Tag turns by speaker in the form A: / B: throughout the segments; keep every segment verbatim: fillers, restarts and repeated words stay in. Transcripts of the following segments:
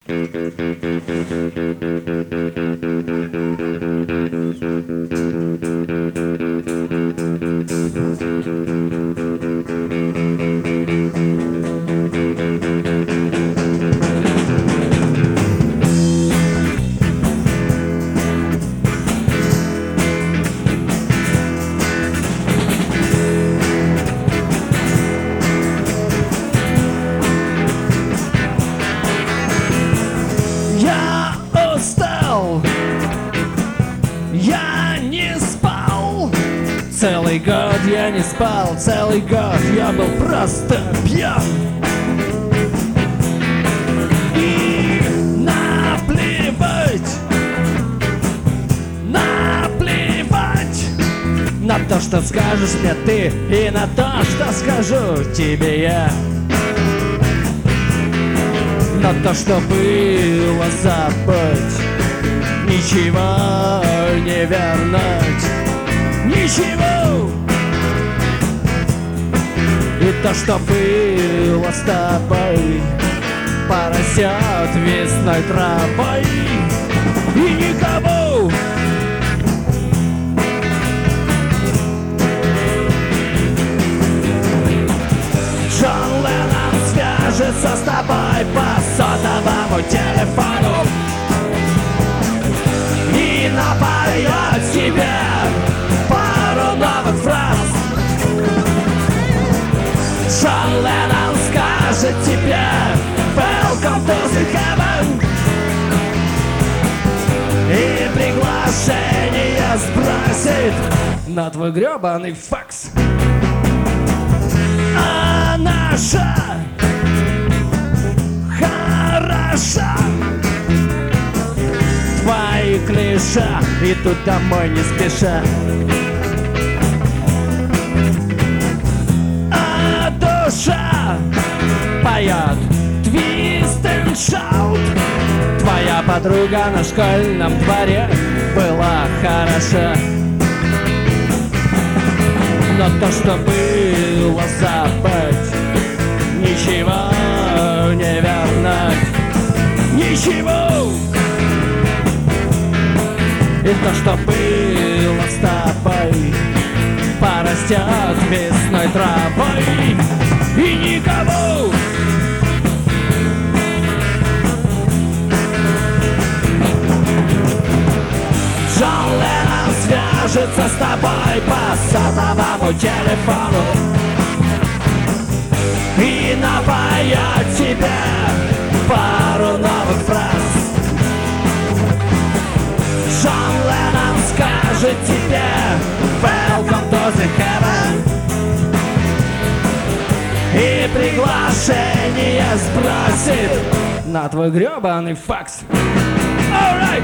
A: Я устал, я не спал. Целый год я не спал, целый год я был просто пьян. И наплевать, наплевать на то, что скажешь мне ты, и на то, что скажу тебе я. На то, что было, забыть, ничего не вернуть, ничего. И то, что было с тобой, порастет весной травой, и никому. Джон Леннон свяжется с тобой по сотовому телефону и напоет тебе пару новых фраз. Джон Леннон скажет тебе Welcome to the heaven и приглашение сбросит на твой гребаный факс. А наша хороша, твои клише идут домой не спеша. А душа поет твист энд шаут. Твоя подруга на школьном дворе была хороша, но то, что было, забыть, ничего не вернуть, ничего. И то, что было с тобой, порастет весной травой, и никому. Джон Леннон свяжется с тобой по сотовому телефону и напоет тебе пару новых фраз. Джон Леннон скажет тебе Welcome to the heaven и приглашение сбросит на твой гребаный факс. All right.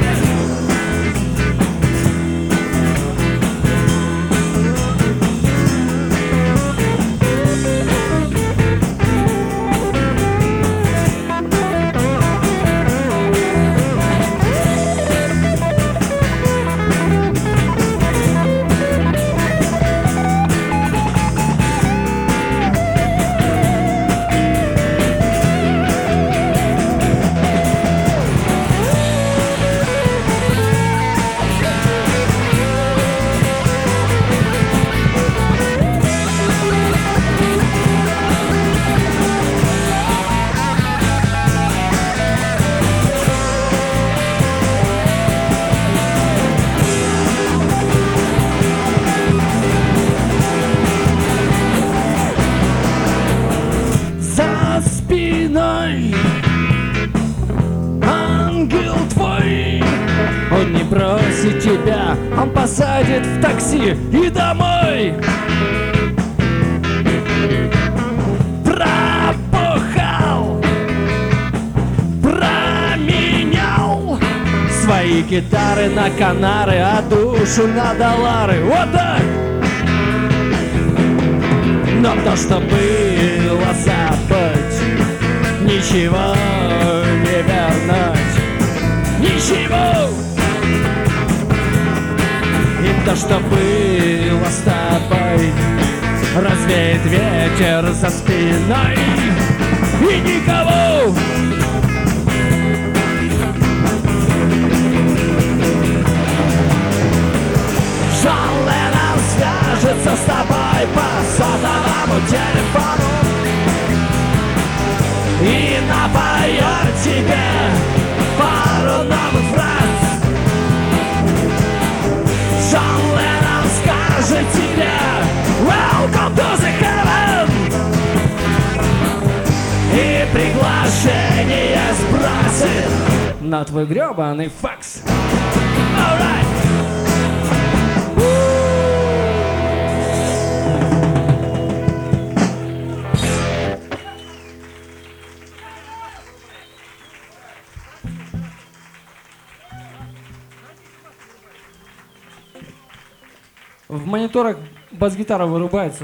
A: Ангел твой, он не бросит тебя, он посадит в такси и домой. Пропухал, променял свои гитары на Канары, а душу на доллары. Вот так! Но то, что было, забыть, ничего не вернуть, ничего. И то, что было с тобой, развеет ветер за спиной, и никого. на твой гребаный факс. Alright! В мониторах бас-гитара вырубается.